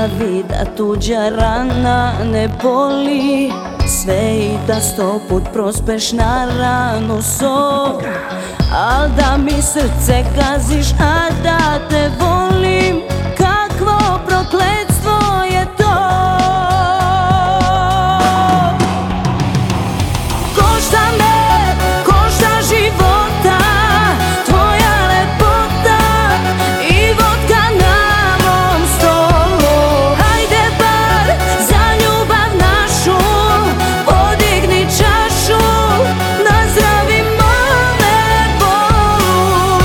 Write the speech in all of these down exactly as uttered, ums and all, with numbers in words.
zaboravi da tuđa rana ne boli. Sve i da sto put prospeš na ranu sol, al da mi srce gaziš, a da te volim, kakvo prokletstvo je to. Košta me, košta života tvoja lepota i vodka na mom stolu. Hajde bar za ljubav našu podigni čašu, nazdravimo me bolu.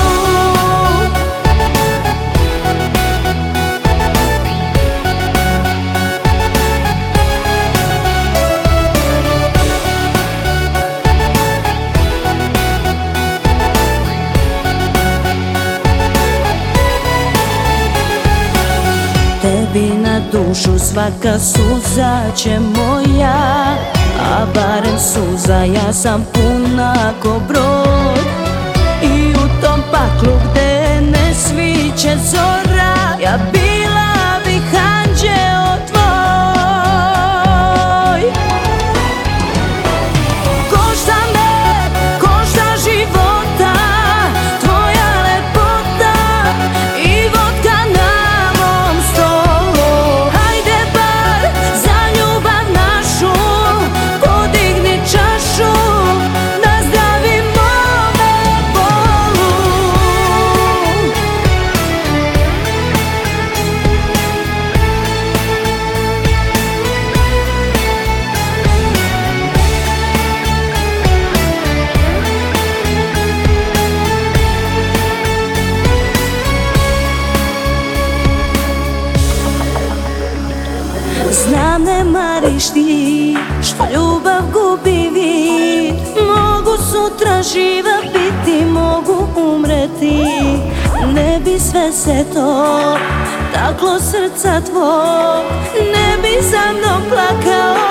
Tebi na dušu svaka suza će moja, a barem suza ja sam puna ko brod. I u tom paklu gde ne sviće zora, ja bila bih anđeo tvoj. Košta me, košta života tvoja lepota i vodka na mom stolu. Hajde bar za ljubav našu podigni čašu, nazdravimo me bolu. Znam ne mariš ti što ljubav gubi vid. Mogu sutra živa biti, mogu umreti, ne bi sve se to taklo srca tvog, ne bi za mnom plakao